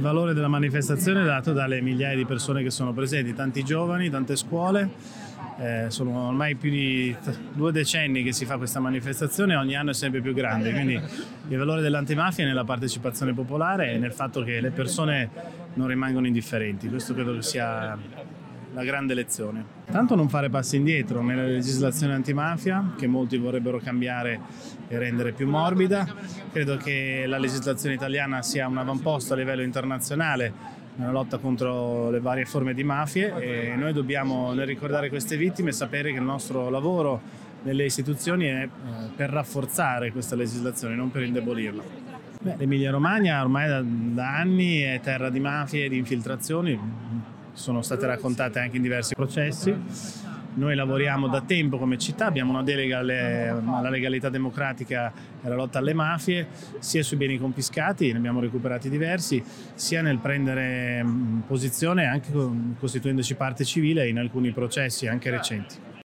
Il valore della manifestazione è dato dalle migliaia di persone che sono presenti, tanti giovani, tante scuole. Sono ormai più di 2 decenni che si fa questa manifestazione e ogni anno è sempre più grande, quindi il valore dell'antimafia è nella partecipazione popolare e nel fatto che le persone non rimangono indifferenti. Questo credo che sia la grande lezione. Tanto non fare passi indietro nella legislazione antimafia, che molti vorrebbero cambiare e rendere più morbida. Credo che la legislazione italiana sia un avamposto a livello internazionale nella lotta contro le varie forme di mafie e noi dobbiamo, nel ricordare queste vittime, sapere che il nostro lavoro nelle istituzioni è per rafforzare questa legislazione, non per indebolirla. L'Emilia Romagna ormai da anni è terra di mafie e di infiltrazioni, sono state raccontate anche in diversi processi. Noi lavoriamo da tempo come città, abbiamo una delega alla legalità democratica e alla lotta alle mafie, sia sui beni confiscati, ne abbiamo recuperati diversi, sia nel prendere posizione anche costituendoci parte civile in alcuni processi anche recenti.